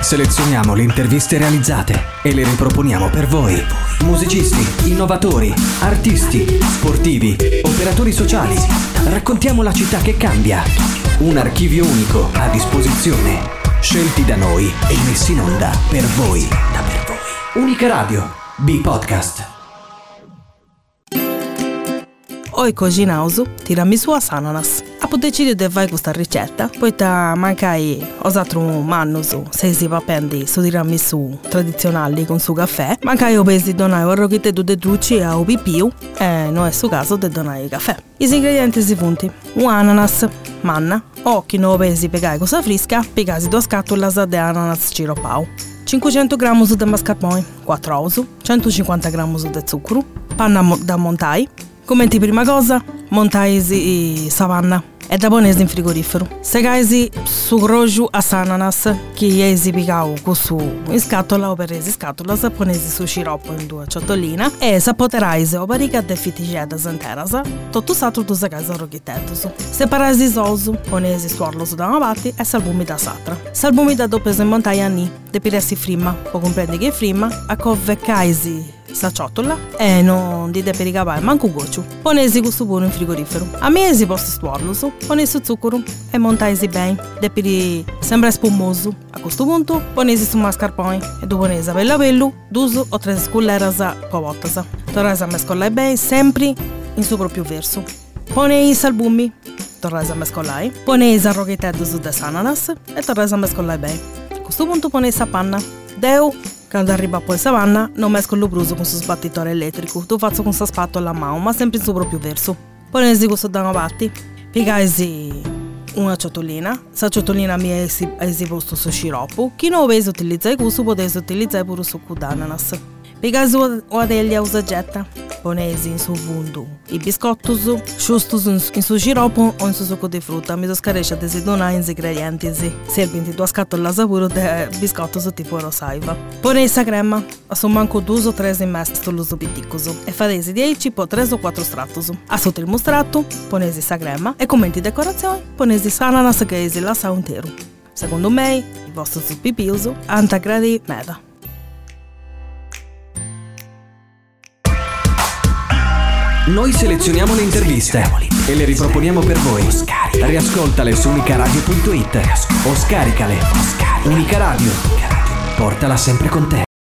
Selezioniamo le interviste realizzate e le riproponiamo per voi. Musicisti, innovatori, artisti, sportivi, operatori sociali. Raccontiamo la città che cambia. Un archivio unico a disposizione. Scelti da noi e messi in onda per voi. Unica Radio, B-Podcast. Oi cocinausu, tiramisù a ananas. Apo deciso di fare questa ricetta, poiché mancai osatru mannusu, se si va prendi su tiramisù tradizionali con su caffè, mancai ho pensi di donare un rochetto di drucci a un pipiu e non è su caso di donare il caffè. I ingredienti si punti: un ananas, manna, occhi non pensi piegai cosa fresca, piegasi 2 scatole di ananas ciropau, 500 g di mascarpone, 4 ous, 150 g di zucchero, panna da montai. Commenti prima cosa, montaisi savanna e da ponesi in frigorifero. Segaisi su groju a ananas che esi picau su in scatola o per esi scatola, ponesi su sciroppo in 2 ciotoline e sapoterai o parica de fitigedas interas, tutto satro tu segaisi o roghettetus. Separasi sousu, ponesi suorlo su da una parte e salbumi da satra. Salbumi da dopo in montaia ni, de piresi frimma, o comprendi che frimma, a covveccaisi sa ciotola e non di depericavare manco goccio. Ponesi questo buono in frigorifero. A mesi posso stuarlo, ponesi zucchero e montaisi bene. Depiri sembra spumoso. A questo punto ponesi su mascarpone e dopo ponesi a bello 2 o 3 sculleras povottas. Torrasi a mescolare bene, sempre in suo proprio verso. Ponei i salbumi, torrasi a mescolare. Ponesi a roghettedo su des ananas e torrasi a mescolare bene. A questo punto ponesi a panna. Deu quando arriva poi savanna, non mescolo bruso con suo sbattitore elettrico, tu faccio con sa spatola a mano, ma sempre in suo proprio verso. Ponesi questo da una parte, piegaisi una ciotolina, sa ciotolina mi è posto su sciroppo, chi non volesse utilizzare questo, potesse utilizzare pure succo d'ananas. Piegaisi una deglia usagetta, ponesi in su fondo i biscottos, sciustos in su sciroppo o in su succo di frutta, mi scaresce a donare in ingredienti, serventi 2 scatole sapore di biscottos tipo rosaiva. Ponesi la crema, a su manco 2 o 3 in mesto l'uso piticcoso e faresi 10 po 3 o 4 stratos. A sotto il mostrato, ponesi la crema e commenti decorazione, ponesi l'ananas che è la sa intero. Secondo me, il vostro pipiuso, antagradi meda. Noi selezioniamo le interviste e le riproponiamo per voi. Riascoltale su unicaradio.it o scaricale. Unica Radio, portala sempre con te.